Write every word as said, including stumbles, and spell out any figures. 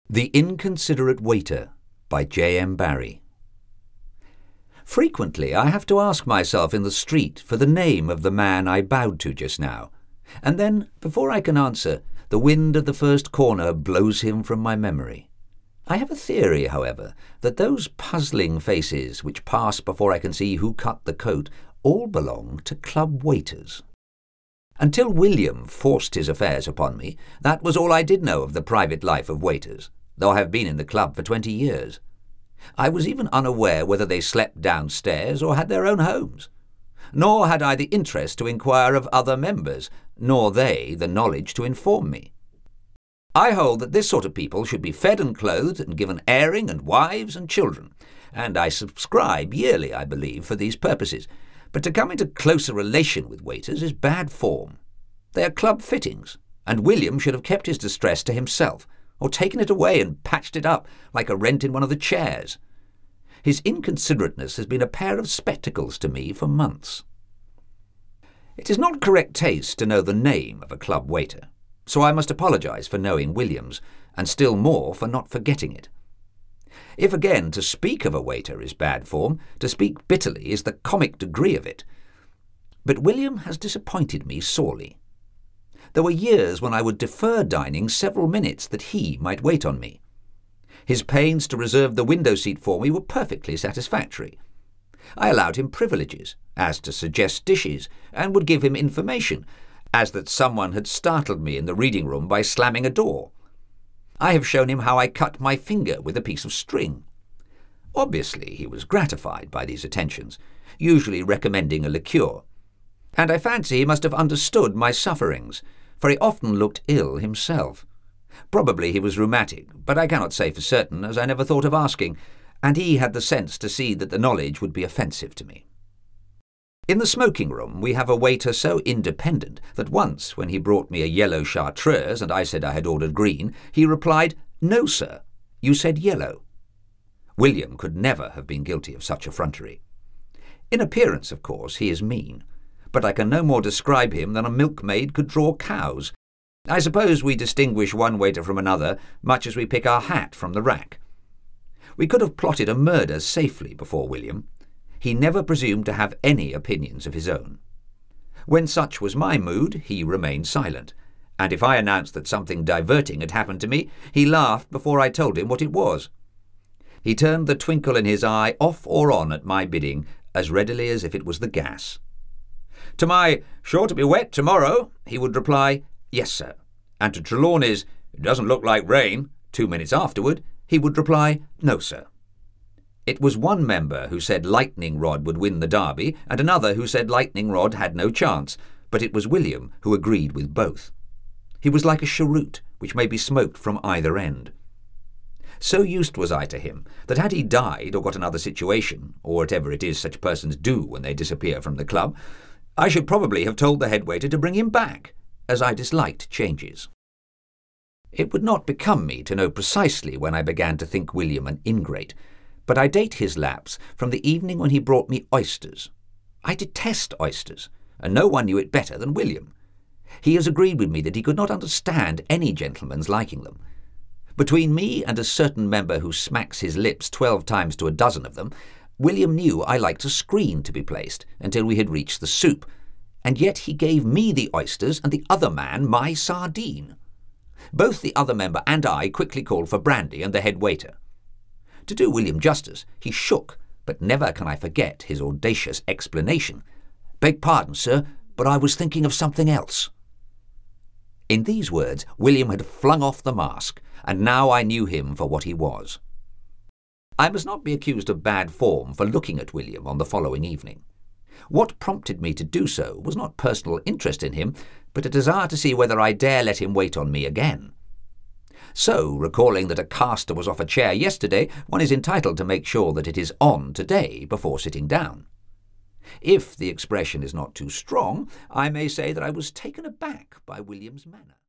The Inconsiderate Waiter by J M Barrie. Frequently I have to ask myself in the street for the name of the man I bowed to just now, and then, before I can answer, the wind at the first corner blows him from my memory. I have a theory, however, that those puzzling faces which pass before I can see who cut the coat all belong to club waiters. Until William forced his affairs upon me, that was all I did know of the private life of waiters, though I have been in the club for twenty years. I was even unaware whether they slept downstairs or had their own homes. Nor had I the interest to inquire of other members, nor they the knowledge to inform me. I hold that this sort of people should be fed and clothed and given airing and wives and children, and I subscribe yearly, I believe, for these purposes. But to come into closer relation with waiters is bad form. They are club fittings, and William should have kept his distress to himself, or taken it away and patched it up like a rent in one of the chairs. His inconsiderateness has been a pair of spectacles to me for months. It is not correct taste to know the name of a club waiter, so I must apologise for knowing William's, and still more for not forgetting it. If again to speak of a waiter is bad form, to speak bitterly is the comic degree of it. But William has disappointed me sorely. There were years when I would defer dining several minutes that he might wait on me. His pains to reserve the window seat for me were perfectly satisfactory. I allowed him privileges, as to suggest dishes, and would give him information, as that someone had startled me in the reading room by slamming a door. I have shown him how I cut my finger with a piece of string. Obviously he was gratified by these attentions, usually recommending a liqueur, and I fancy he must have understood my sufferings, for he often looked ill himself. Probably he was rheumatic, but I cannot say for certain, as I never thought of asking, and he had the sense to see that the knowledge would be offensive to me. In the smoking room we have a waiter so independent that once, when he brought me a yellow chartreuse and I said I had ordered green, he replied, "No, sir, you said yellow." William could never have been guilty of such effrontery. In appearance, of course, he is mean, but I can no more describe him than a milkmaid could draw cows. I suppose we distinguish one waiter from another, much as we pick our hat from the rack. We could have plotted a murder safely before William. He never presumed to have any opinions of his own. When such was my mood, he remained silent, and if I announced that something diverting had happened to me, he laughed before I told him what it was. He turned the twinkle in his eye off or on at my bidding as readily as if it was the gas. To my "sure to be wet tomorrow," he would reply, "Yes, sir," and to Trelawney's "it doesn't look like rain," two minutes afterward, he would reply, "No, sir." It was one member who said Lightning Rod would win the derby, and another who said Lightning Rod had no chance, but it was William who agreed with both. He was like a cheroot, which may be smoked from either end. So used was I to him that had he died or got another situation, or whatever it is such persons do when they disappear from the club, I should probably have told the head waiter to bring him back, as I disliked changes. It would not become me to know precisely when I began to think William an ingrate, but I date his lapse from the evening when he brought me oysters. I detest oysters, and no one knew it better than William. He has agreed with me that he could not understand any gentleman's liking them. Between me and a certain member who smacks his lips twelve times to a dozen of them, William knew I liked a screen to be placed until we had reached the soup, and yet he gave me the oysters and the other man my sardine. Both the other member and I quickly called for brandy and the head waiter. To do William justice, he shook, but never can I forget his audacious explanation. "Beg pardon, sir, but I was thinking of something else." In these words, William had flung off the mask, and now I knew him for what he was. I must not be accused of bad form for looking at William on the following evening. What prompted me to do so was not personal interest in him, but a desire to see whether I dare let him wait on me again. So, recalling that a caster was off a chair yesterday, one is entitled to make sure that it is on today before sitting down. If the expression is not too strong, I may say that I was taken aback by William's manner.